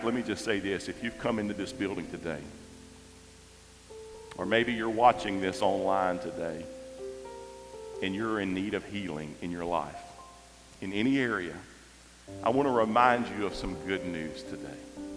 Let me just say this. If you've come into this building today, or maybe you're watching this online today, and you're in need of healing in your life, in any area, I want to remind you of some good news today.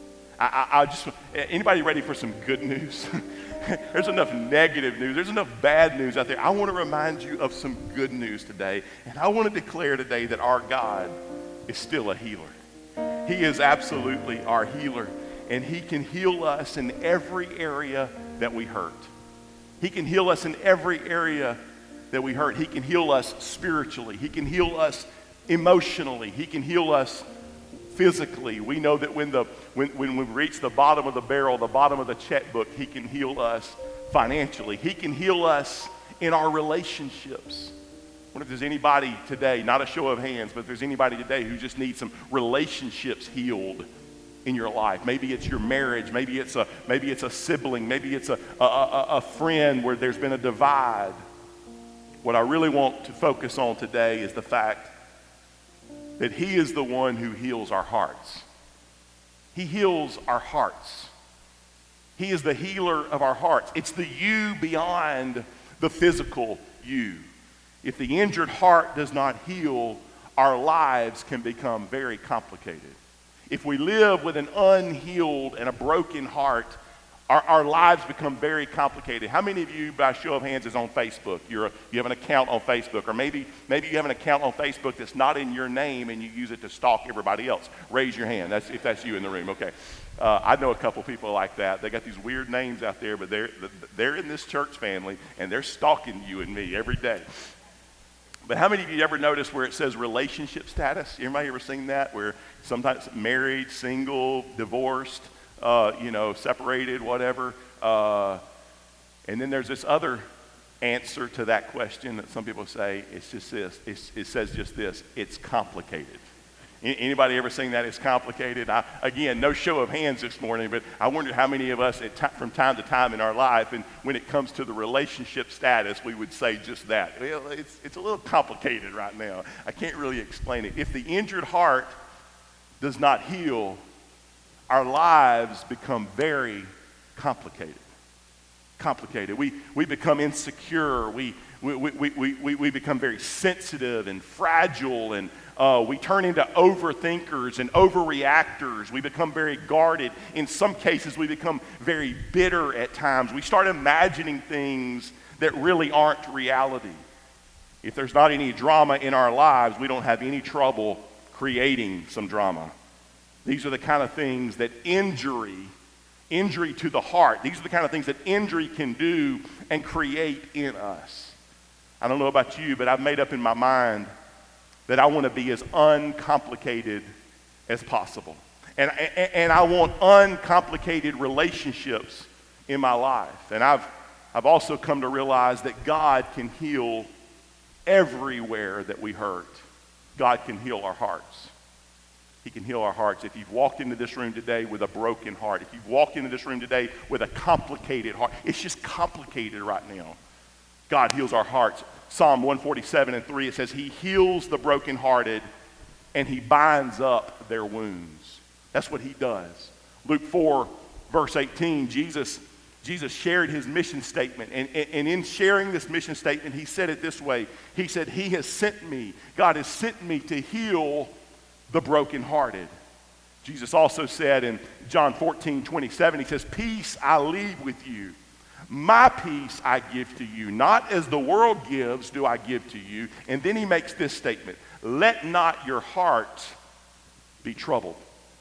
Anybody ready for some good news? There's enough negative news. There's enough bad news out there. I want to remind you of some good news today. And I want to declare today that our God is still a healer. He is absolutely our healer. And he can heal us in every area that we hurt. He can heal us in every area that we hurt. He can heal us spiritually. He can heal us emotionally. He can heal us physically. We know that when we reach the bottom of the barrel, the bottom of the checkbook, he can heal us financially. He can heal us in our relationships. I wonder if there's anybody today, not a show of hands, but if there's anybody today who just needs some relationships healed in your life. Maybe it's your marriage, maybe it's a sibling, maybe it's a friend where there's been a divide. What I really want to focus on today is the fact that he is the one who heals our hearts. He heals our hearts. He is the healer of our hearts. It's the you beyond the physical you. If the injured heart does not heal, our lives can become very complicated. If we live with an unhealed and a broken heart, our lives become very complicated. How many of you, by show of hands, is on Facebook? You have an account on Facebook, or maybe you have an account on Facebook that's not in your name and you use it to stalk everybody else. Raise your hand. If that's you in the room. Okay. I know a couple people like that. They got these weird names out there, but they're in this church family and they're stalking you and me every day. But how many of you ever noticed where it says relationship status? Anybody ever seen that? Where sometimes married, single, divorced, separated, whatever. And then there's this other answer to that question that some people say, it's just this. It says just this, it's complicated. Anybody ever seen that? It's complicated. Again, no show of hands this morning, but I wonder how many of us from time to time in our life, and when it comes to the relationship status, we would say just that. Well, it's a little complicated right now. I can't really explain it. If the injured heart does not heal, our lives become very complicated. We become insecure. We become very sensitive and fragile, and we turn into overthinkers and overreactors. We become very guarded. In some cases, we become very bitter at times. We start imagining things that really aren't reality. If there's not any drama in our lives, we don't have any trouble creating some drama. These are the kind of things that injury to the heart, these are the kind of things that injury can do and create in us. I don't know about you, but I've made up in my mind that I want to be as uncomplicated as possible. And I want uncomplicated relationships in my life. And I've also come to realize that God can heal everywhere that we hurt. God can heal our hearts. He can heal our hearts. If you've walked into this room today with a broken heart, if you've walked into this room today with a complicated heart, it's just complicated right now. God heals our hearts. Psalm 147:3, it says, he heals the brokenhearted and he binds up their wounds. That's what he does. Luke 4, verse 18, Jesus shared his mission statement. And in sharing this mission statement, he said it this way. He said, God has sent me to heal the brokenhearted. Jesus also said in John 14:27, he says, peace I leave with you. My peace I give to you. Not as the world gives do I give to you. And then he makes this statement, let not your heart be troubled.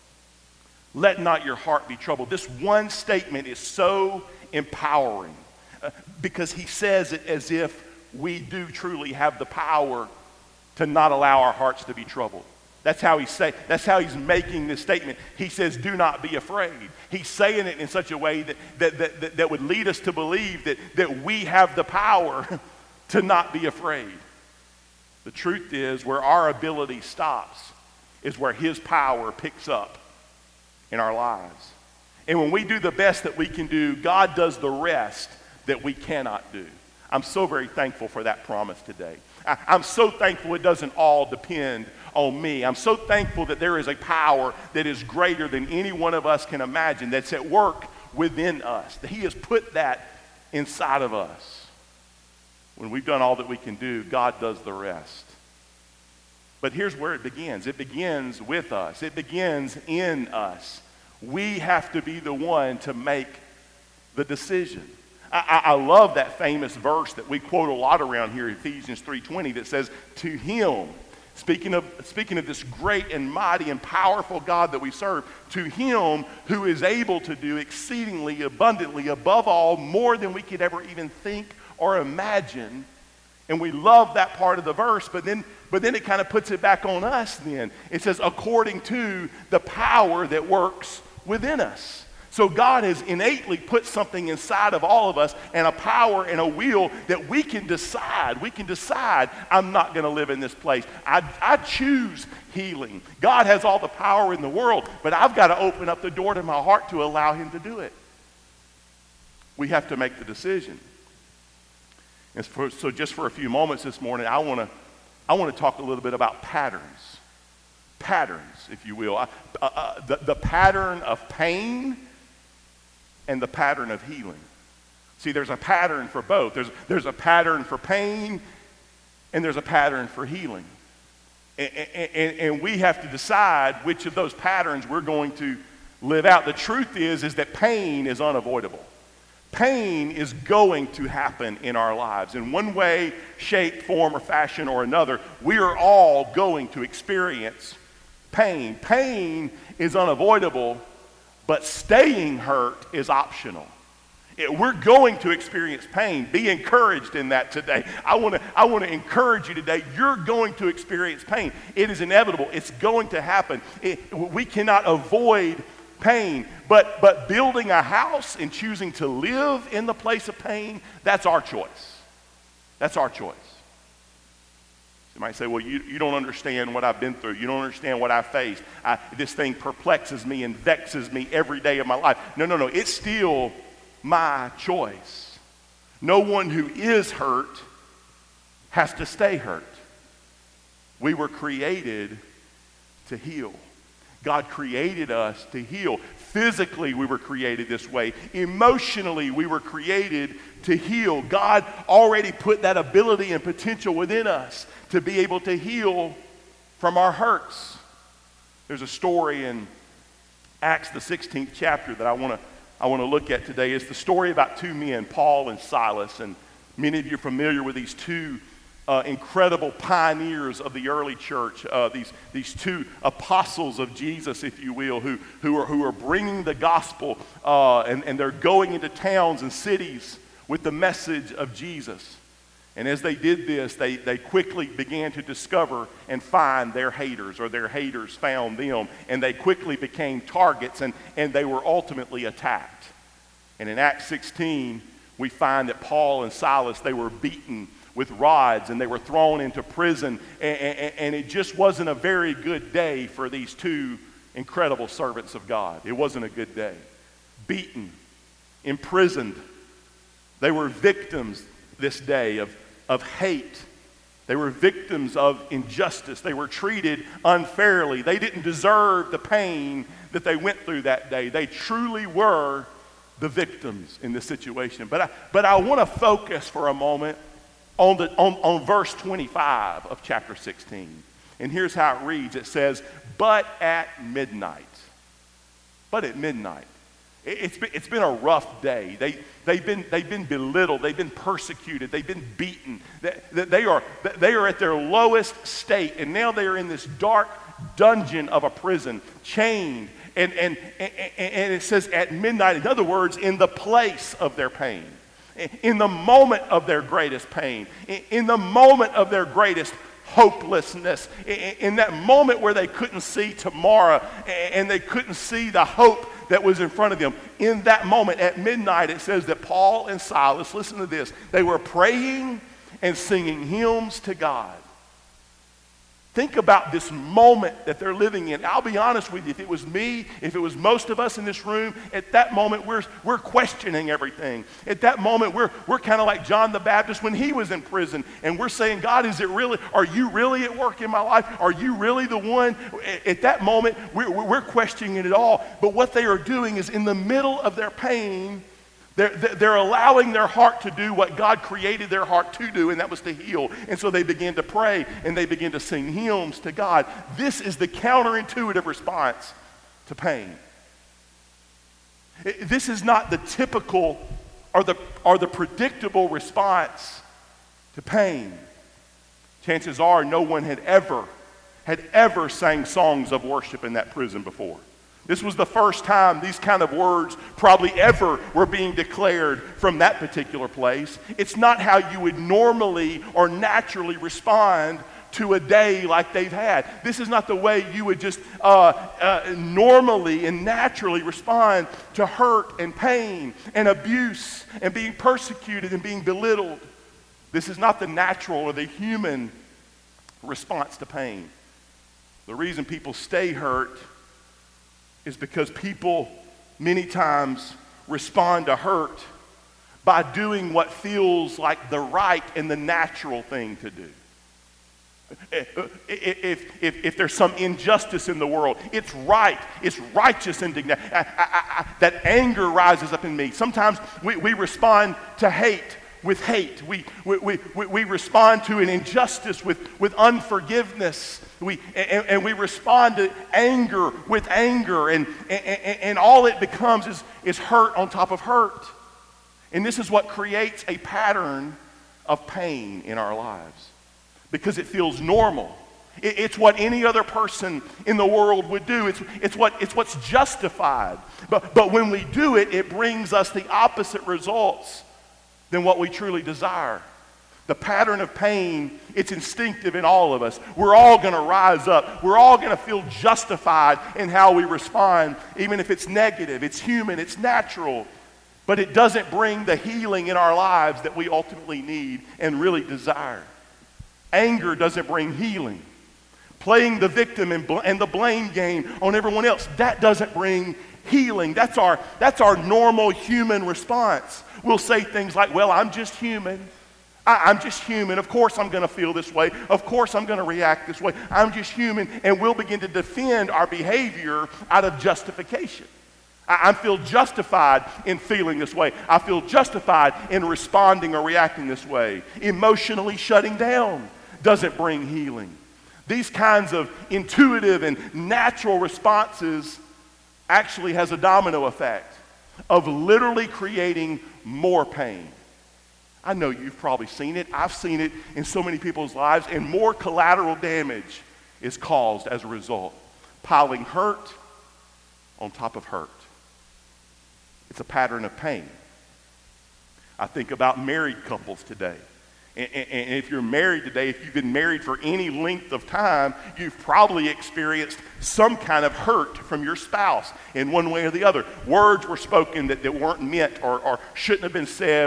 Let not your heart be troubled. This one statement is so empowering because he says it as if we do truly have the power to not allow our hearts to be troubled. That's how he's making this statement. He says, do not be afraid. He's saying it in such a way that would lead us to believe that we have the power to not be afraid. The truth is, where our ability stops is where his power picks up in our lives. And when we do the best that we can do, God does the rest that we cannot do. I'm so very thankful for that promise today. I'm so thankful it doesn't all depend on me. I'm so thankful that there is a power that is greater than any one of us can imagine that's at work within us. That He has put that inside of us. When we've done all that we can do, God does the rest. But here's where it begins. It begins with us. It begins in us. We have to be the one to make the decision. I love that famous verse that we quote a lot around here, Ephesians 3:20, that says, to Him, speaking of this great and mighty and powerful God that we serve, to Him who is able to do exceedingly abundantly above all, more than we could ever even think or imagine. And we love that part of the verse, but then it kind of puts it back on us then. It says, according to the power that works within us. So God has innately put something inside of all of us, and a power and a will that we can decide. We can decide, I'm not going to live in this place. I choose healing. God has all the power in the world, but I've got to open up the door to my heart to allow Him to do it. We have to make the decision. And so just for a few moments this morning, I want to talk a little bit about patterns. Patterns, if you will. The pattern of pain and the pattern of healing. See, there's a pattern for both. There's a pattern for pain and there's a pattern for healing. And we have to decide which of those patterns we're going to live out. The truth is that pain is unavoidable. Pain is going to happen in our lives. In one way, shape, form, or fashion or another, we are all going to experience pain. Pain is unavoidable, but staying hurt is optional. We're going to experience pain. Be encouraged in that today. I want to encourage you today. You're going to experience pain. It is inevitable. It's going to happen. We cannot avoid pain, but building a house and choosing to live in the place of pain, that's our choice. That's our choice. You might say, well, you don't understand what I've been through. You don't understand what I faced. This thing perplexes me and vexes me every day of my life. No. It's still my choice. No one who is hurt has to stay hurt. We were created to heal. God created us to heal. Physically, we were created this way. Emotionally, we were created to heal. God already put that ability and potential within us to be able to heal from our hurts. There's a story in Acts, the 16th chapter, that I want to look at today. It's the story about two men, Paul and Silas. And many of you are familiar with these two incredible pioneers of the early church, these two apostles of Jesus, if you will, who are bringing the gospel, and they're going into towns and cities with the message of Jesus. And as they did this, they quickly began to discover and find their haters, or their haters found them, and they quickly became targets, and they were ultimately attacked. And in Acts 16, we find that Paul and Silas, they were beaten with rods, and they were thrown into prison, and it just wasn't a very good day for these two incredible servants of God. It wasn't a good day. Beaten, imprisoned. They were victims this day of hate. They were victims of injustice. They were treated unfairly. They didn't deserve the pain that they went through that day. They truly were the victims in this situation. But I want to focus for a moment on verse 25 of chapter 16. And here's how it reads. It says, but at midnight. But at midnight. It's been a rough day. They've been belittled. They've been persecuted. They've been beaten. They are at their lowest state, and now they are in this dark dungeon of a prison, chained. And it says at midnight. In other words, in the place of their pain, in the moment of their greatest pain, in the moment of their greatest hopelessness, in that moment where they couldn't see tomorrow and they couldn't see the hope that was in front of them. In that moment at midnight, it says that Paul and Silas, listen to this, they were praying and singing hymns to God. Think about this moment that they're living in. I'll be honest with you, if it was me, if it was most of us in this room, at that moment we're questioning everything. At that moment we're kind of like John the Baptist when he was in prison, and we're saying, God, are you really at work in my life? Are you really the one? At that moment we're questioning it all. But what they are doing is, in the middle of their pain, they're allowing their heart to do what God created their heart to do, and that was to heal. And so they begin to pray, and they begin to sing hymns to God. This is the counterintuitive response to pain. This is not the typical or the predictable response to pain. Chances are no one had ever sang songs of worship in that prison before. This was the first time these kind of words probably ever were being declared from that particular place. It's not how you would normally or naturally respond to a day like they've had. This is not the way you would just normally and naturally respond to hurt and pain and abuse and being persecuted and being belittled. This is not the natural or the human response to pain. The reason people stay hurt is because people many times respond to hurt by doing what feels like the right and the natural thing to do. If there's some injustice in the world, it's right, it's righteous indignation. That anger rises up in me. Sometimes we respond to hate with hate. We respond to an injustice with unforgiveness. And we respond to anger with anger, and all it becomes is hurt on top of hurt. And this is what creates a pattern of pain in our lives, because it feels normal. It's what any other person in the world would do. It's what's justified. But when we do it, it brings us the opposite results than what we truly desire. The pattern of pain, it's instinctive in all of us. We're all going to rise up. We're all going to feel justified in how we respond, even if it's negative, it's human, it's natural. But it doesn't bring the healing in our lives that we ultimately need and really desire. Anger doesn't bring healing. Playing the victim and the blame game on everyone else, that doesn't bring healing. That's our normal human response. We'll say things like, well, I'm just human. I'm just human. Of course I'm going to feel this way. Of course I'm going to react this way. I'm just human. And we'll begin to defend our behavior out of justification. I feel justified in feeling this way. I feel justified in responding or reacting this way. Emotionally shutting down doesn't bring healing. These kinds of intuitive and natural responses actually has a domino effect of literally creating more pain. I know you've probably seen it. I've seen it in so many people's lives, and more collateral damage is caused as a result. Piling hurt on top of hurt. It's a pattern of pain. I think about married couples today. And if you're married today, if you've been married for any length of time, you've probably experienced some kind of hurt from your spouse in one way or the other. Words were spoken that weren't meant or shouldn't have been said,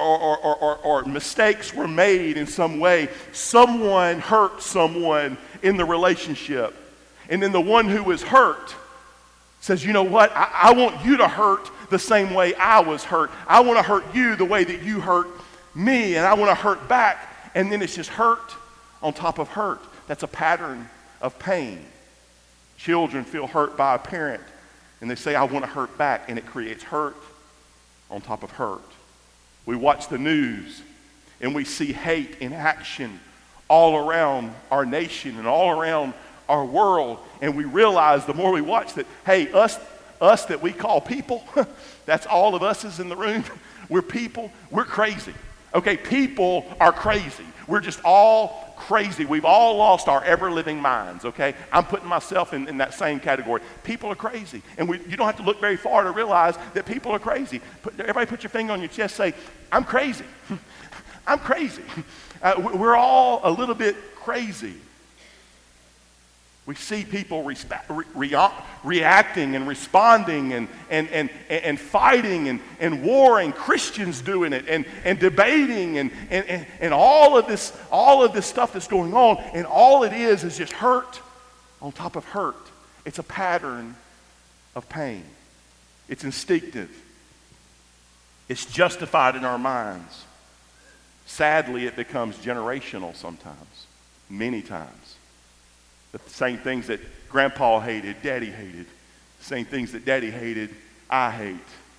or mistakes were made in some way. Someone hurt someone in the relationship. And then the one who was hurt says, you know what, I want you to hurt the same way I was hurt. I want to hurt you the way that you hurt me, and I want to hurt back. And then it's just hurt on top of hurt. That's a pattern of pain. Children feel hurt by a parent, and they say, I want to hurt back, and it creates hurt on top of hurt. We watch the news, and we see hate in action all around our nation and all around our world, and we realize the more we watch that, hey, us that we call people, that's all of us is in the room. We're people. We're crazy. Okay, people are crazy. We're just all crazy. We've all lost our ever-living minds, okay? I'm putting myself in that same category. People are crazy. And you don't have to look very far to realize that people are crazy. Everybody put your finger on your chest, say, I'm crazy. I'm crazy. We're all a little bit crazy. We see people reacting and responding and fighting and warring, Christians doing it and debating and all of this stuff that's going on. And all it is just hurt on top of hurt. It's a pattern of pain. It's instinctive. It's justified in our minds. Sadly, it becomes generational sometimes, many times. The same things that Grandpa hated, Daddy hated. The same things that Daddy hated, I hate.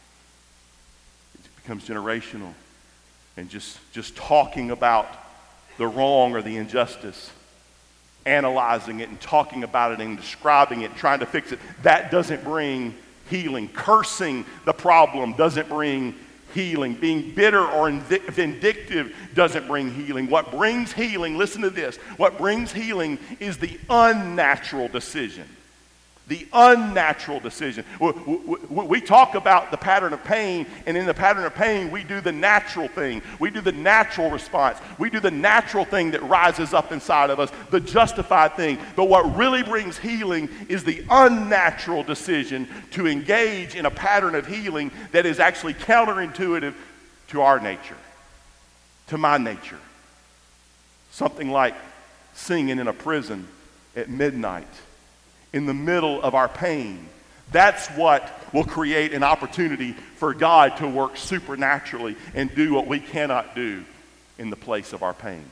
It becomes generational. And just talking about the wrong or the injustice, analyzing it and talking about it and describing it, trying to fix it, that doesn't bring healing. Cursing the problem doesn't bring healing. Being bitter or vindictive doesn't bring healing. What brings healing, listen to this, what brings healing is the unnatural decision. The unnatural decision. We talk about the pattern of pain, and in the pattern of pain, we do the natural thing. We do the natural response. We do the natural thing that rises up inside of us, the justified thing. But what really brings healing is the unnatural decision to engage in a pattern of healing that is actually counterintuitive to our nature, to my nature. Something like singing in a prison at midnight, in the middle of our pain. That's what will create an opportunity for God to work supernaturally and do what we cannot do in the place of our pain.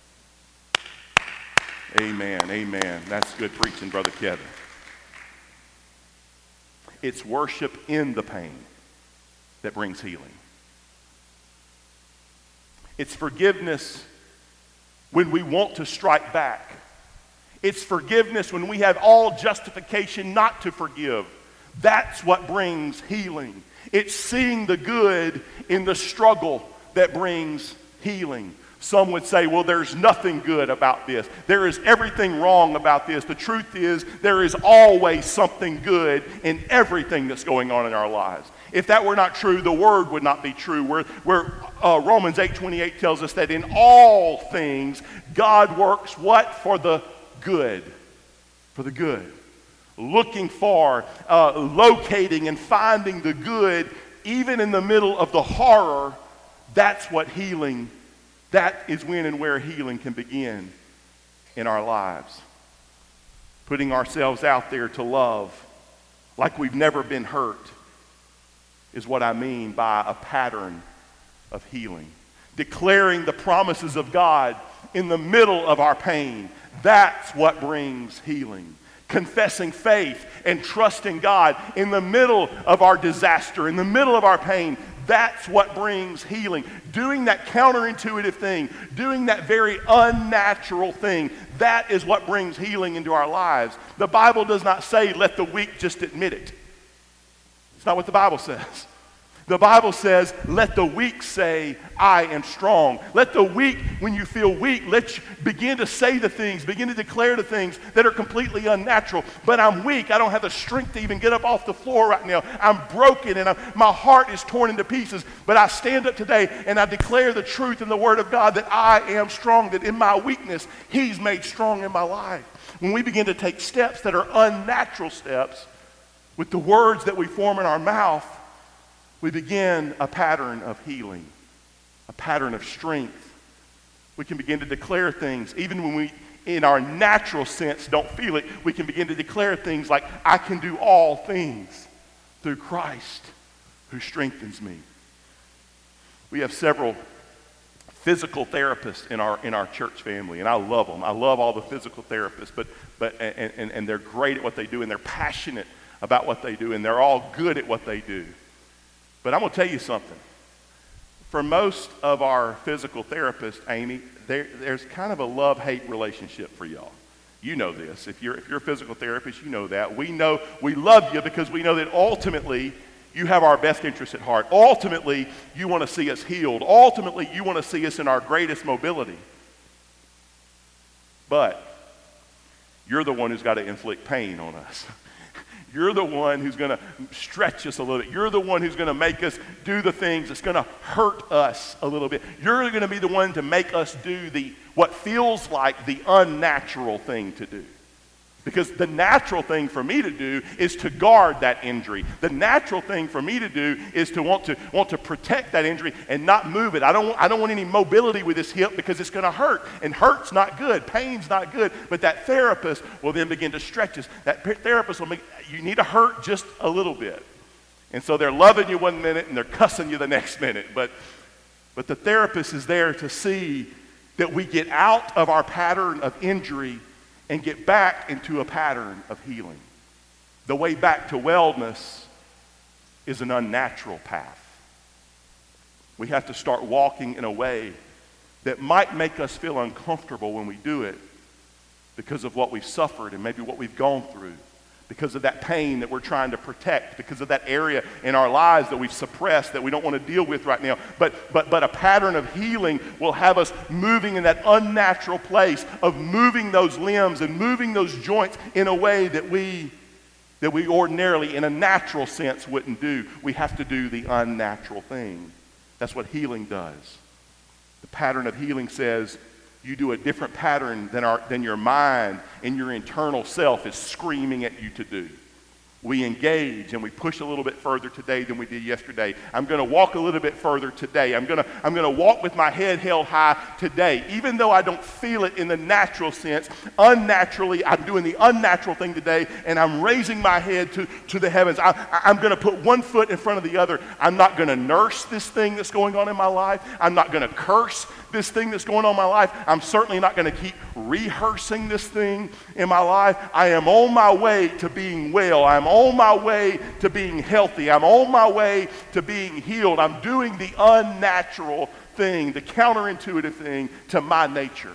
Amen, amen. That's good preaching, Brother Kevin. It's worship in the pain that brings healing. It's forgiveness when we want to strike back. It's forgiveness when we have all justification not to forgive. That's what brings healing. It's seeing the good in the struggle that brings healing. Some would say, well, there's nothing good about this. There is everything wrong about this. The truth is, there is always something good in everything that's going on in our lives. If that were not true, the word would not be true. Where Romans 8:28 tells us that in all things, God works what? For the good. For the good. Looking for, locating and finding the good even in the middle of the horror. That's what healing, that is when and where healing can begin in our lives. Putting ourselves out there to love like we've never been hurt is what I mean by a pattern of healing. Declaring the promises of God in the middle of our pain. That's what brings healing. Confessing faith and trusting God in the middle of our disaster, in the middle of our pain. That's what brings healing. Doing that counterintuitive thing, doing that very unnatural thing, that is what brings healing into our lives. The Bible does not say, let the weak just admit it. It's not what the Bible says. The Bible says, let the weak say, I am strong. Let the weak, when you feel weak, let you begin to say the things, begin to declare the things that are completely unnatural. But I'm weak. I don't have the strength to even get up off the floor right now. I'm broken and my heart is torn into pieces. But I stand up today and I declare the truth in the Word of God that I am strong, that in my weakness, He's made strong in my life. When we begin to take steps that are unnatural steps with the words that we form in our mouth, we begin a pattern of healing, a pattern of strength. We can begin to declare things, even when we, in our natural sense, don't feel it. We can begin to declare things like, I can do all things through Christ who strengthens me. We have several physical therapists in our church family, and I love them. I love all the physical therapists, and they're great at what they do, and they're passionate about what they do, and they're all good at what they do. But I'm going to tell you something. For most of our physical therapists, Amy, there's kind of a love-hate relationship for y'all. You know this. If you're a physical therapist, you know that. We know we love you because we know that ultimately you have our best interests at heart. Ultimately, you want to see us healed. Ultimately, you want to see us in our greatest mobility. But you're the one who's got to inflict pain on us. You're the one who's going to stretch us a little bit. You're the one who's going to make us do the things that's going to hurt us a little bit. You're going to be the one to make us do what feels like the unnatural thing to do. Because the natural thing for me to do is to guard that injury. The natural thing for me to do is to want to protect that injury and not move it. I don't want any mobility with this hip because it's going to hurt. And hurt's not good. Pain's not good. But that therapist will then begin to stretch us. That therapist will make, you need to hurt just a little bit. And so they're loving you one minute and they're cussing you the next minute. But the therapist is there to see that we get out of our pattern of injury and get back into a pattern of healing. The way back to wellness is an unnatural path. We have to start walking in a way that might make us feel uncomfortable when we do it because of what we've suffered and maybe what we've gone through, because of that pain that we're trying to protect, because of that area in our lives that we've suppressed that we don't want to deal with right now. But a pattern of healing will have us moving in that unnatural place of moving those limbs and moving those joints in a way that we ordinarily, in a natural sense, wouldn't do. We have to do the unnatural thing. That's what healing does. The pattern of healing says, you do a different pattern than your mind and your internal self is screaming at you to do. We engage and we push a little bit further today than we did yesterday. I'm going to walk a little bit further today. I'm going to walk with my head held high today. Even though I don't feel it in the natural sense, unnaturally, I'm doing the unnatural thing today, and I'm raising my head to the heavens. I'm going to put one foot in front of the other. I'm not going to nurse this thing that's going on in my life. I'm not going to curse this thing that's going on in my life. I'm certainly not going to keep rehearsing this thing in my life. I am on my way to being well. I'm on my way to being healthy. I'm on my way to being healed. I'm doing the unnatural thing, the counterintuitive thing to my nature.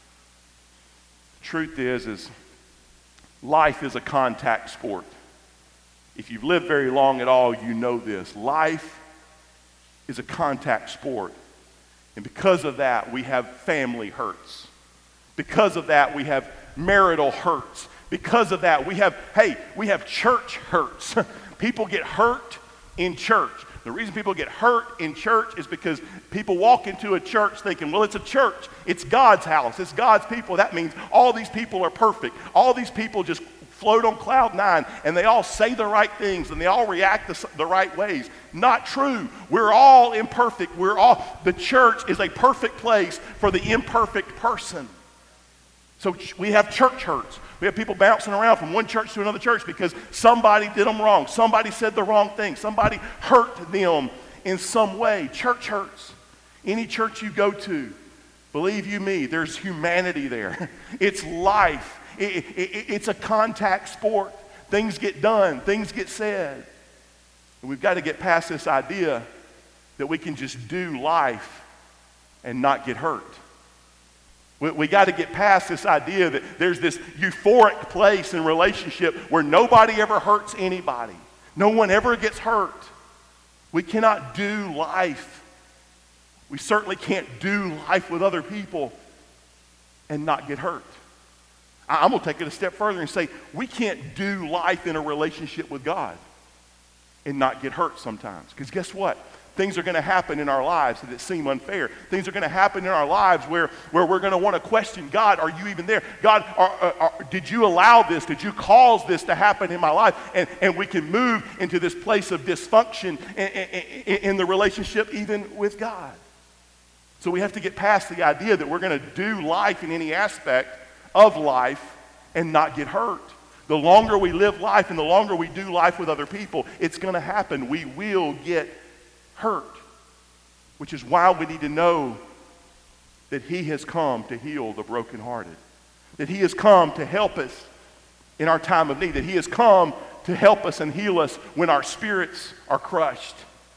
The truth is life is a contact sport. If you've lived very long at all, you know this. Life is a contact sport. And because of that, we have family hurts. Because of that, we have marital hurts. Because of that, we have church hurts. People get hurt in church. The reason people get hurt in church is because people walk into a church thinking, well, it's a church. It's God's house. It's God's people. That means all these people are perfect. All these people just float on cloud nine, and they all say the right things, and they all react the right ways. Not true. We're all imperfect. The church is a perfect place for the imperfect person. So we have church hurts. We have people bouncing around from one church to another church because somebody did them wrong. Somebody said the wrong thing. Somebody hurt them in some way. Church hurts. Any church you go to, believe you me, there's humanity there. It's life. It's a contact sport. Things get done. Things get said. And we've got to get past this idea that we can just do life and not get hurt. We got to get past this idea that there's this euphoric place in relationship where nobody ever hurts anybody. No one ever gets hurt. We cannot do life. We certainly can't do life with other people and not get hurt. I'm going to take it a step further and say we can't do life in a relationship with God and not get hurt sometimes. Because guess what? Things are going to happen in our lives that seem unfair. Things are going to happen in our lives where we're going to want to question, God, are you even there? God, did you allow this? Did you cause this to happen in my life? And we can move into this place of dysfunction in the relationship even with God. So we have to get past the idea that we're going to do life in any aspect of life and not get hurt. The longer we live life and the longer we do life with other people, it's going to happen. We will get hurt, which is why we need to know that he has come to heal the brokenhearted, that he has come to help us in our time of need, that he has come to help us and heal us when our spirits are crushed.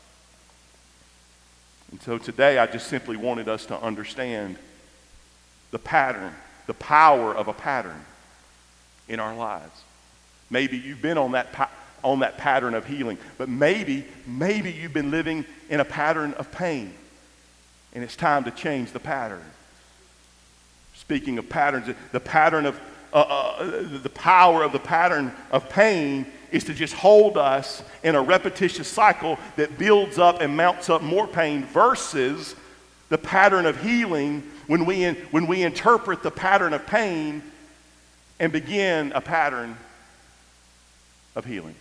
And so today I just simply wanted us to understand the pattern, the power of a pattern in our lives. Maybe you've been on that pattern of healing, but maybe you've been living in a pattern of pain, and it's time to change the pattern. Speaking of patterns, the pattern of the power of the pattern of pain is to just hold us in a repetitious cycle that builds up and mounts up more pain, versus the pattern of healing when we interpret the pattern of pain and begin a pattern of healing.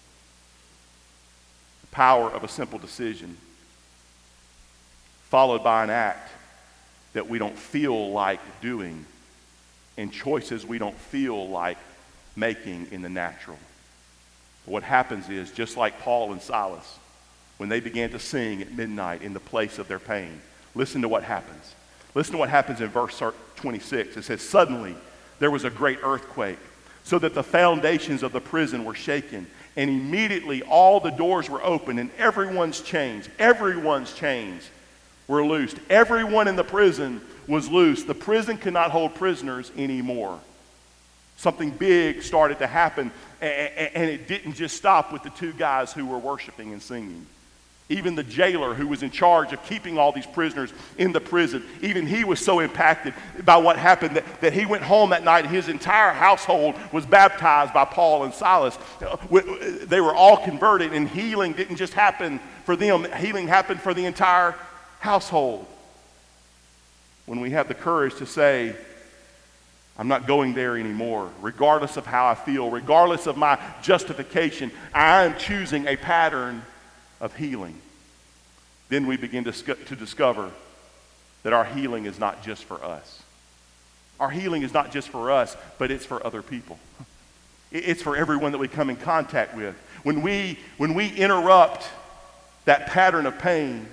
The power of a simple decision followed by an act that we don't feel like doing and choices we don't feel like making in the natural. What happens is, just like Paul and Silas, when they began to sing at midnight in the place of their pain, listen to what happens. Listen to what happens in verse 26. It says, "Suddenly there was a great earthquake, so that the foundations of the prison were shaken, and immediately all the doors were opened, and everyone's chains were loosed." Everyone in the prison was loose. The prison could not hold prisoners anymore. Something big started to happen, and it didn't just stop with the two guys who were worshiping and singing. Even the jailer who was in charge of keeping all these prisoners in the prison, even he was so impacted by what happened that he went home that night and his entire household was baptized by Paul and Silas. They were all converted, and healing didn't just happen for them. Healing happened for the entire household. When we have the courage to say, "I'm not going there anymore," regardless of how I feel, regardless of my justification, I am choosing a pattern of healing. Then we begin to discover that our healing is not just for us. Our healing is not just for us, but it's for other people. It's for everyone that we come in contact with. When we interrupt that pattern of pain,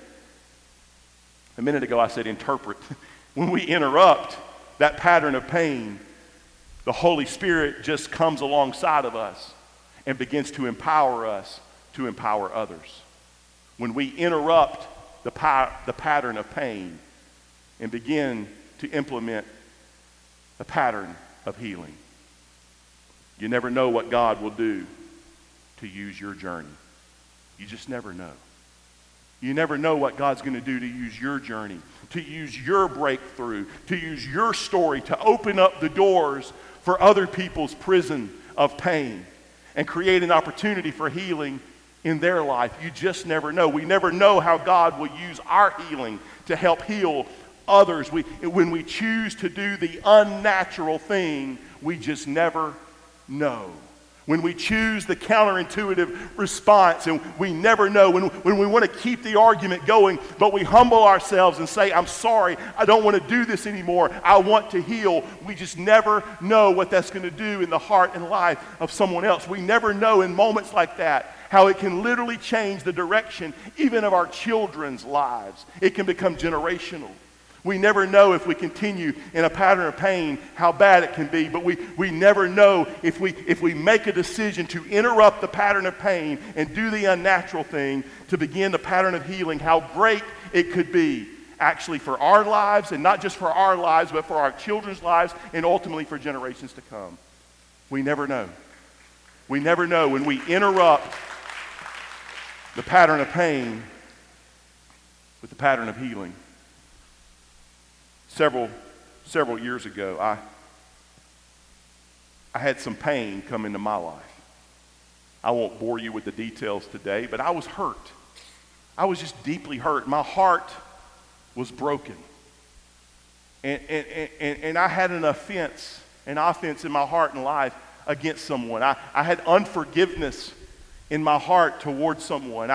a minute ago I said interpret. When we interrupt that pattern of pain, the Holy Spirit just comes alongside of us and begins to empower us to empower others. When we interrupt the pattern of pain and begin to implement the pattern of healing, you never know what God will do to use your journey. You just never know. You never know what God's going to do to use your journey, to use your breakthrough, to use your story to open up the doors for other people's prison of pain and create an opportunity for healing in their life. You just never know. We never know how God will use our healing to help heal others. When we choose to do the unnatural thing, we just never know. When we choose the counterintuitive response, and we never know, when we want to keep the argument going, but we humble ourselves and say, "I'm sorry, I don't want to do this anymore, I want to heal," we just never know what that's going to do in the heart and life of someone else. We never know in moments like that how it can literally change the direction even of our children's lives. It can become generational. We never know if we continue in a pattern of pain how bad it can be, but we never know if we make a decision to interrupt the pattern of pain and do the unnatural thing to begin the pattern of healing, how great it could be actually for our lives, and not just for our lives, but for our children's lives and ultimately for generations to come. We never know. We never know when we interrupt the pattern of pain with the pattern of healing. Several years ago, I had some pain come into my life. I won't bore you with the details today, but I was hurt. I was just deeply hurt. My heart was broken. And I had an offense in my heart and life against someone. I had unforgiveness in my heart towards someone.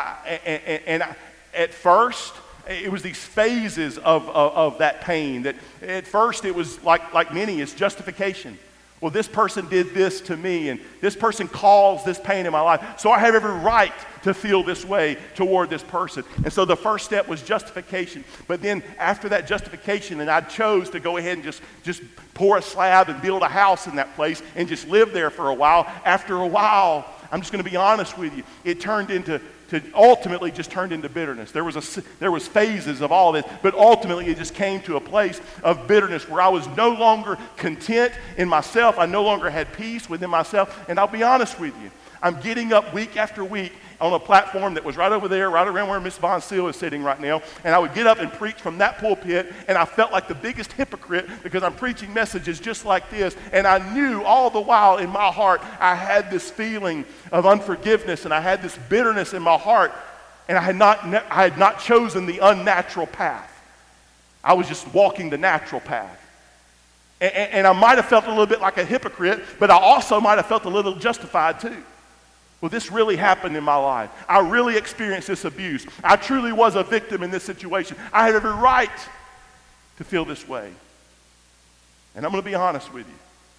At first, it was these phases of that pain. That at first it was like many, it's justification. Well, this person did this to me, and this person caused this pain in my life, so I have every right to feel this way toward this person. And so the first step was justification. But then after that justification, and I chose to go ahead and just pour a slab and build a house in that place and just live there for a while. After a while, I'm just going to be honest with you, it ultimately just turned into bitterness. There was phases of all this, but ultimately it just came to a place of bitterness where I was no longer content in myself. I no longer had peace within myself. And I'll be honest with you, I'm getting up week after week on a platform that was right over there, right around where Miss Von Seal is sitting right now, and I would get up and preach from that pulpit, and I felt like the biggest hypocrite because I'm preaching messages just like this, and I knew all the while in my heart I had this feeling of unforgiveness, and I had this bitterness in my heart, and I had not chosen the unnatural path. I was just walking the natural path. And I might have felt a little bit like a hypocrite, but I also might have felt a little justified too. Well, this really happened in my life. I really experienced this abuse. I truly was a victim in this situation. I had every right to feel this way. And I'm going to be honest with you.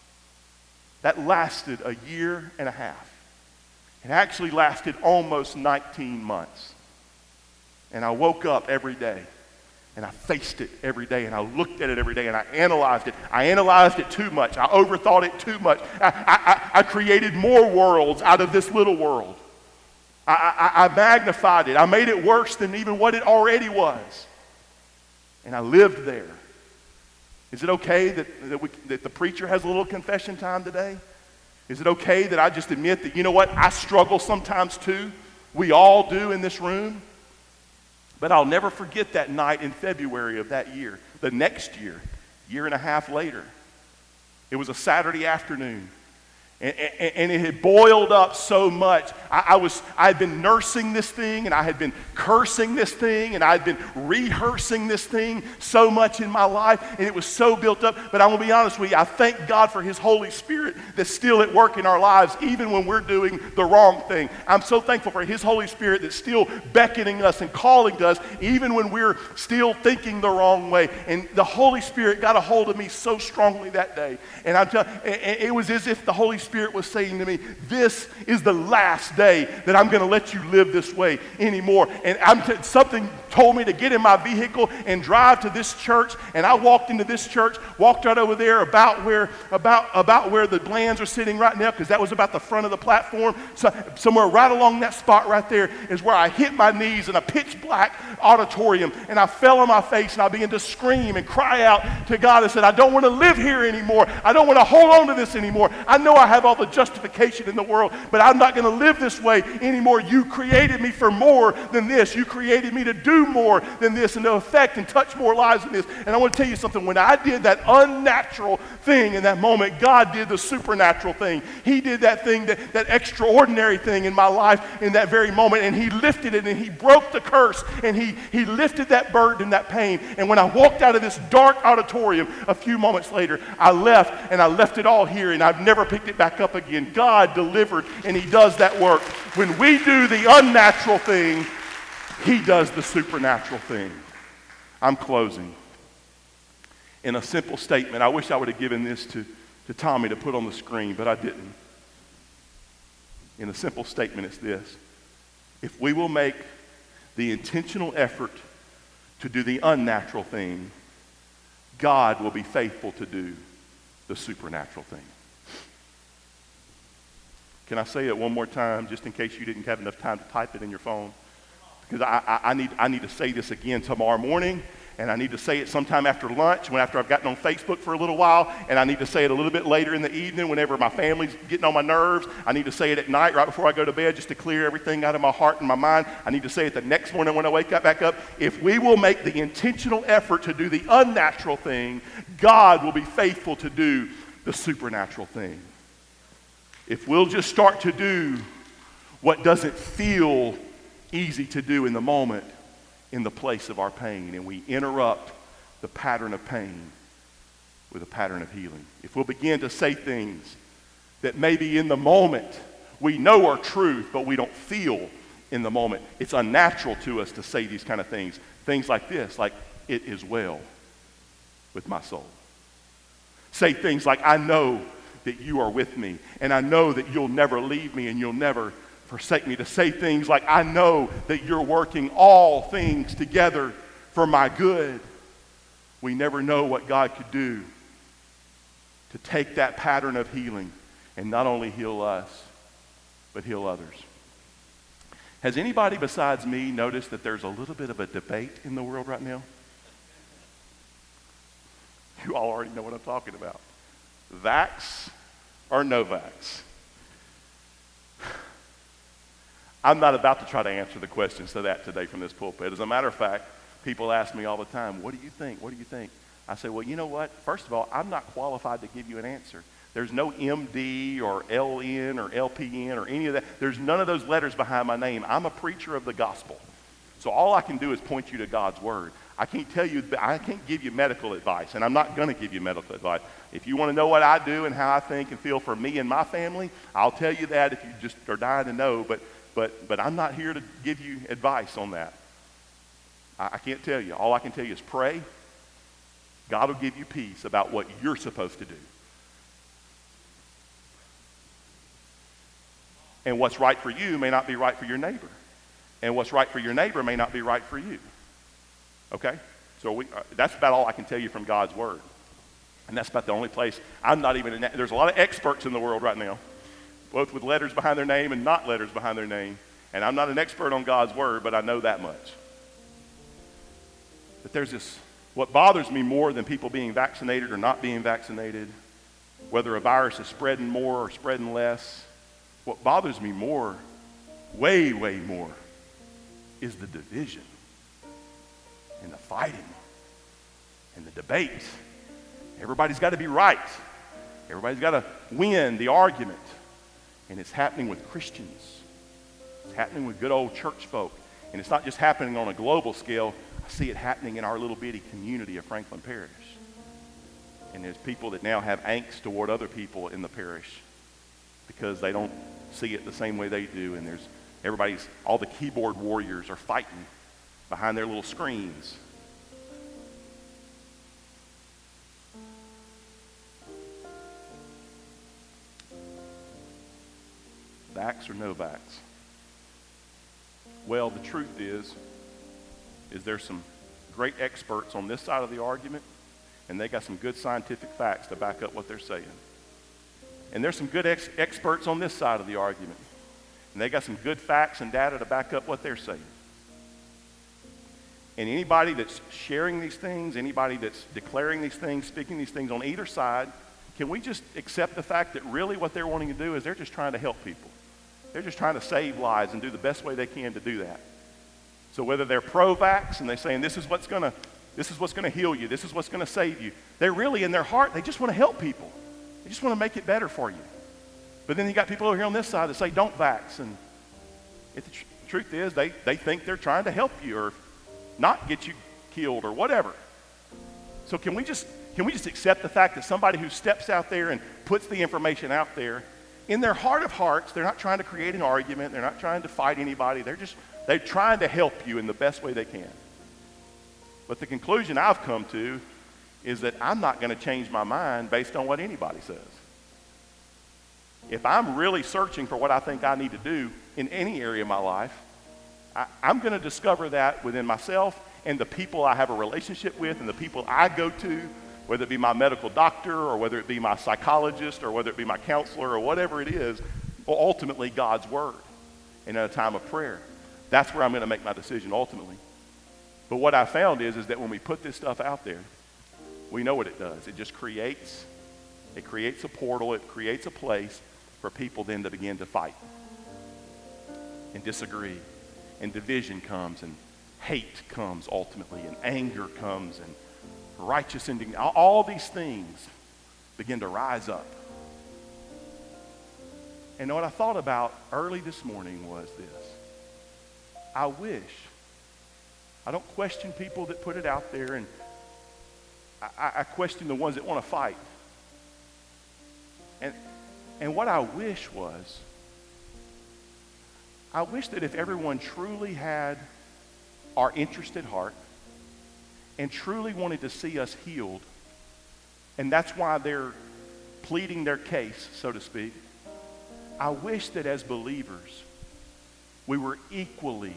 That lasted a year and a half. It actually lasted almost 19 months. And I woke up every day. And I faced it every day, and I looked at it every day, and I analyzed it. I analyzed it too much. I overthought it too much. I created more worlds out of this little world. I magnified it. I made it worse than even what it already was. And I lived there. Is it okay that the preacher has a little confession time today? Is it okay that I just admit that, you know what, I struggle sometimes too? We all do in this room. But I'll never forget that night in February of that year. The next year and a half later. It was a Saturday afternoon. And it had boiled up so much. I had been nursing this thing, and I had been cursing this thing, and I had been rehearsing this thing so much in my life, and it was so built up. But I'm going to be honest with you, I thank God for His Holy Spirit that's still at work in our lives, even when we're doing the wrong thing. I'm so thankful for His Holy Spirit that's still beckoning us and calling to us, even when we're still thinking the wrong way. And the Holy Spirit got a hold of me so strongly that day. And I'm telling you, it was as if the Holy Spirit was saying to me, this is the last day that I'm going to let you live this way anymore. And something told me to get in my vehicle and drive to this church. And I walked into this church, walked right over there about where the Blands are sitting right now, because that was about the front of the platform. So somewhere right along that spot right there is where I hit my knees in a pitch black auditorium, and I fell on my face, and I began to scream and cry out to God and said, I don't want to live here anymore. I don't want to hold on to this anymore. I know I have all the justification in the world, but I'm not going to live this way anymore. You created me for more than this. You created me to do more than this and to affect and touch more lives than this. And I want to tell you something. When I did that unnatural thing in that moment, God did the supernatural thing. He did that thing, that extraordinary thing in my life in that very moment, and He lifted it, and He broke the curse, and He lifted that burden and that pain. And when I walked out of this dark auditorium a few moments later, I left, and I left it all here, and I've never picked it back up again. God delivered, and He does that work. When we do the unnatural thing, He does the supernatural thing. I'm closing. In a simple statement, I wish I would have given this to Tommy to put on the screen, but I didn't. In a simple statement, it's this. If we will make the intentional effort to do the unnatural thing, God will be faithful to do the supernatural thing. Can I say it one more time, just in case you didn't have enough time to type it in your phone? Because I need to say this again tomorrow morning, and I need to say it sometime after lunch, after I've gotten on Facebook for a little while, and I need to say it a little bit later in the evening whenever my family's getting on my nerves. I need to say it at night right before I go to bed just to clear everything out of my heart and my mind. I need to say it the next morning when I wake up back up. If we will make the intentional effort to do the unnatural thing, God will be faithful to do the supernatural thing. If we'll just start to do what doesn't feel easy to do in the moment, in the place of our pain, and we interrupt the pattern of pain with a pattern of healing. If we'll begin to say things that maybe in the moment we know are truth, but we don't feel in the moment. It's unnatural to us to say these kind of things. Things like this, like, it is well with my soul. Say things like, I know that you are with me, and I know that you'll never leave me and you'll never forsake me. To say things like, I know that you're working all things together for my good. We never know what God could do to take that pattern of healing and not only heal us, but heal others. Has anybody besides me noticed that there's a little bit of a debate in the world right now? You all already know what I'm talking about. Vax or no vax? I'm not about to try to answer the questions to that today from this pulpit. As a matter of fact, people ask me all the time, what do you think? What do you think? I say, well, you know what? First of all, I'm not qualified to give you an answer. There's no MD or LN or LPN or any of that. There's none of those letters behind my name. I'm a preacher of the gospel. So all I can do is point you to God's word. I can't give you medical advice, and I'm not going to give you medical advice. If you want to know what I do and how I think and feel for me and my family, I'll tell you that if you just are dying to know, but I'm not here to give you advice on that. I can't tell you. All I can tell you is pray. God will give you peace about what you're supposed to do. And what's right for you may not be right for your neighbor. And what's right for your neighbor may not be right for you. Okay? So that's about all I can tell you from God's word. And that's about the only place. There's a lot of experts in the world right now, both with letters behind their name and not letters behind their name. And I'm not an expert on God's word, but I know that much. But what bothers me more than people being vaccinated or not being vaccinated, whether a virus is spreading more or spreading less, what bothers me more, way, way more, is the division and the fighting and the debate. Everybody's got to be right. Everybody's got to win the argument. And it's happening with Christians. It's happening with good old church folk. And it's not just happening on a global scale. I see it happening in our little bitty community of Franklin Parish. And there's people that now have angst toward other people in the parish because they don't see it the same way they do. And all the keyboard warriors are fighting behind their little screens. Vax or no vax? Well, the truth is there's some great experts on this side of the argument, and they got some good scientific facts to back up what they're saying. And there's some good experts on this side of the argument, and they got some good facts and data to back up what they're saying. And anybody that's sharing these things, anybody that's declaring these things, speaking these things on either side, can we just accept the fact that really what they're wanting to do is they're just trying to help people. They're just trying to save lives and do the best way they can to do that. So whether they're pro-vax and they're saying this is what's going to heal you, this is what's going to save you, they're really in their heart, they just want to help people. They just want to make it better for you. But then you got people over here on this side that say don't vax. And the truth is they think they're trying to help you or not get you killed or whatever. So can we just accept the fact that somebody who steps out there and puts the information out there, in their heart of hearts, they're not trying to create an argument, they're not trying to fight anybody, they're trying to help you in the best way they can. But the conclusion I've come to is that I'm not going to change my mind based on what anybody says. If I'm really searching for what I think I need to do in any area of my life, I'm going to discover that within myself and the people I have a relationship with and the people I go to, whether it be my medical doctor or whether it be my psychologist or whether it be my counselor or whatever it is, or ultimately God's word. And in a time of prayer, that's where I'm going to make my decision ultimately. But what I found is that when we put this stuff out there, we know what it does. It just creates a portal, it creates a place for people then to begin to fight and disagree. And division comes and hate comes ultimately and anger comes and righteous indignation. All these things begin to rise up. And what I thought about early this morning was this. I don't question people that put it out there, and I question the ones that want to fight. And what I wish that if everyone truly had our interest at heart and truly wanted to see us healed, and that's why they're pleading their case, so to speak, I wish that as believers, we were equally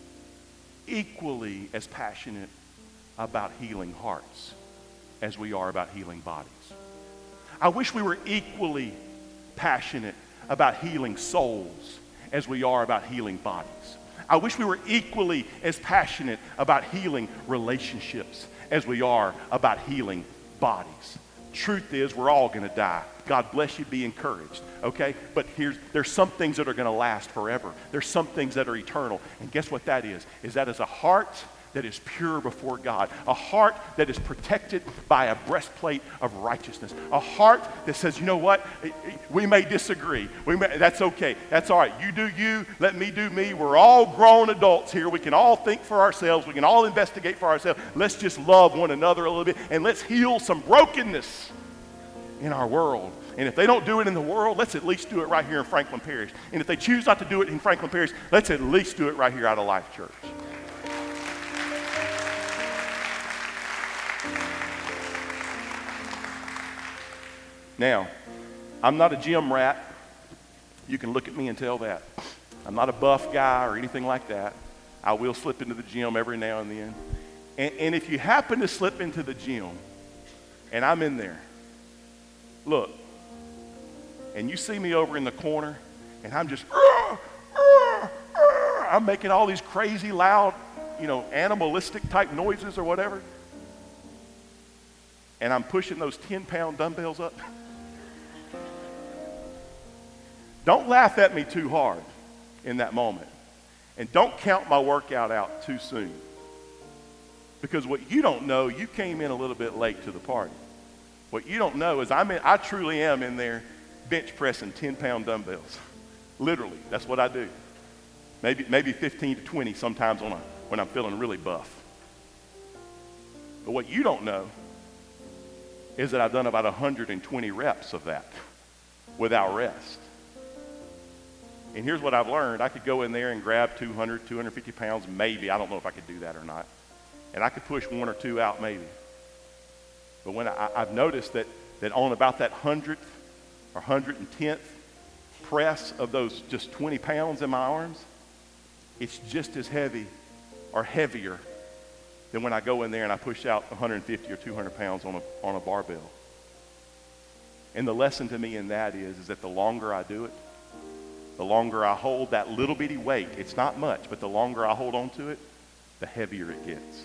as passionate about healing hearts as we are about healing bodies. I wish we were equally passionate about healing souls as we are about healing bodies. I wish we were equally as passionate about healing relationships as we are about healing bodies. Truth is, we're all going to die. God bless you, be encouraged, okay? But there's some things that are going to last forever. There's some things that are eternal. And guess what that is? Is that is a heart that is pure before God, a heart that is protected by a breastplate of righteousness, a heart that says, you know what, we may disagree, that's okay, that's all right, you do you, let me do me, we're all grown adults here, we can all think for ourselves, we can all investigate for ourselves, let's just love one another a little bit, and let's heal some brokenness in our world. And if they don't do it in the world, let's at least do it right here in Franklin Parish. And if they choose not to do it in Franklin Parish, let's at least do it right here out of Life Church. Now, I'm not a gym rat. You can look at me and tell that. I'm not a buff guy or anything like that. I will slip into the gym every now and then. And if you happen to slip into the gym and I'm in there, look, and you see me over in the corner, and I'm just, I'm making all these crazy loud, animalistic type noises or whatever, and I'm pushing those 10-pound dumbbells up. Don't laugh at me too hard in that moment, and don't count my workout out too soon, because what you don't know, you came in a little bit late to the party. What you don't know is I truly am in there bench pressing 10-pound dumbbells. Literally, that's what I do. Maybe 15 to 20 sometimes when I'm feeling really buff. But what you don't know is that I've done about 120 reps of that without rest. And here's what I've learned. I could go in there and grab 200, 250 pounds, maybe. I don't know if I could do that or not. And I could push one or two out maybe. But when I've noticed that on about that 100th or 110th press of those just 20 pounds in my arms, it's just as heavy or heavier than when I go in there and I push out 150 or 200 pounds on a barbell. And the lesson to me in that is that the longer I do it, the longer I hold that little bitty weight, it's not much, but the longer I hold on to it, the heavier it gets.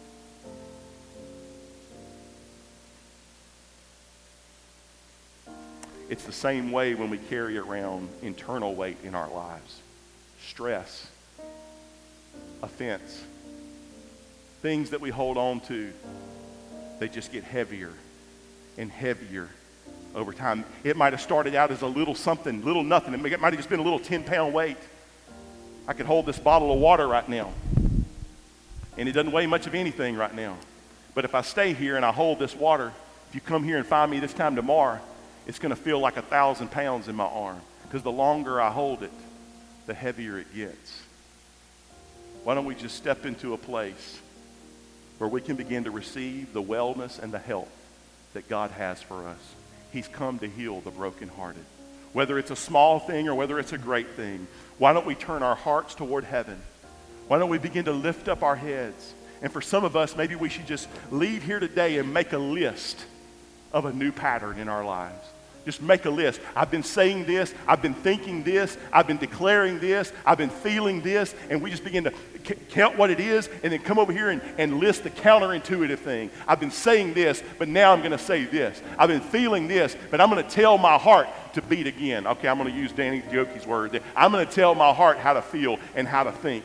It's the same way when we carry around internal weight in our lives. Stress, offense, things that we hold on to, they just get heavier and heavier over time. It might have started out as a little something, little nothing. It might have just been a little 10-pound weight. I could hold this bottle of water right now, and it doesn't weigh much of anything right now. But if I stay here and I hold this water, if you come here and find me this time tomorrow, it's going to feel like 1,000 pounds in my arm, because the longer I hold it, the heavier it gets. Why don't we just step into a place where we can begin to receive the wellness and the health that God has for us? He's come to heal the brokenhearted. Whether it's a small thing or whether it's a great thing, why don't we turn our hearts toward heaven? Why don't we begin to lift up our heads? And for some of us, maybe we should just leave here today and make a list of a new pattern in our lives. Just make a list. I've been saying this, I've been thinking this, I've been declaring this, I've been feeling this, and we just begin to count what it is and then come over here and list the counterintuitive thing. I've been saying this, but now I'm going to say this. I've been feeling this, but I'm going to tell my heart to beat again. Okay, I'm going to use Danny Giochi's word there. I'm going to tell my heart how to feel and how to think.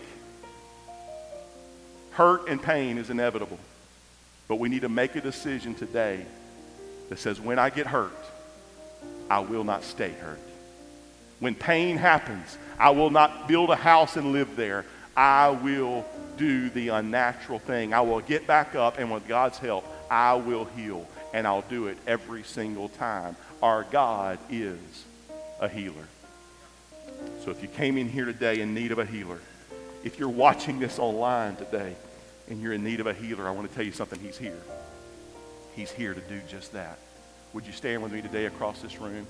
Hurt and pain is inevitable, but we need to make a decision today that says, when I get hurt, I will not stay hurt. When pain happens, I will not build a house and live there. I will do the unnatural thing. I will get back up, and with God's help, I will heal, and I'll do it every single time. Our God is a healer. So if you came in here today in need of a healer, if you're watching this online today and you're in need of a healer, I want to tell you something. He's here. He's here to do just that. Would you stand with me today across this room?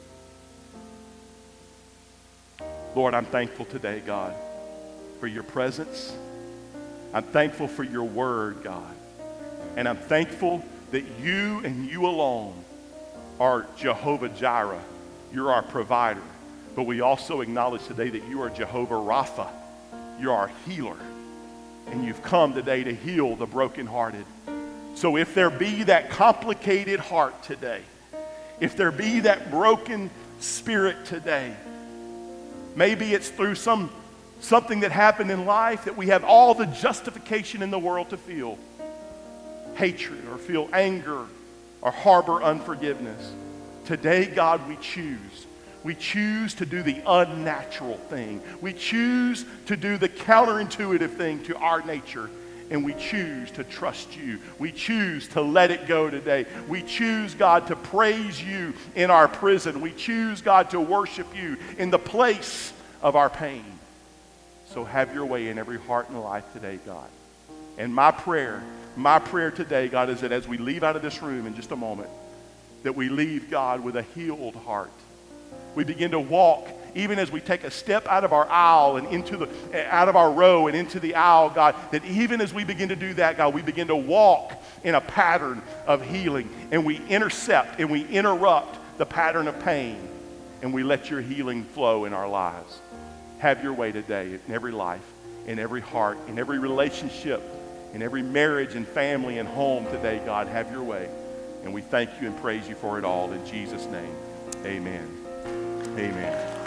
Lord, I'm thankful today, God, for your presence. I'm thankful for your word, God. And I'm thankful that you and you alone are Jehovah Jireh. You're our provider. But we also acknowledge today that you are Jehovah Rapha. You're our healer. And you've come today to heal the brokenhearted. So if there be that complicated heart today, if there be that broken spirit today, maybe it's through some something that happened in life that we have all the justification in the world to feel hatred or feel anger or harbor unforgiveness. Today, God, we choose. We choose to do the unnatural thing. We choose to do the counterintuitive thing to our nature. And we choose to trust you. We choose to let it go today. We choose, God, to praise you in our prison. We choose, God, to worship you in the place of our pain. So have your way in every heart and life today, God. And my prayer today, God, is that as we leave out of this room in just a moment, that we leave, God, with a healed heart. We begin to walk, even as we take a step out of our aisle and out of our row and into the aisle, God, that even as we begin to do that, God, we begin to walk in a pattern of healing, and we intercept and we interrupt the pattern of pain, and we let your healing flow in our lives. Have your way today in every life, in every heart, in every relationship, in every marriage and family and home today, God. Have your way. And we thank you and praise you for it all in Jesus' name. Amen. Amen.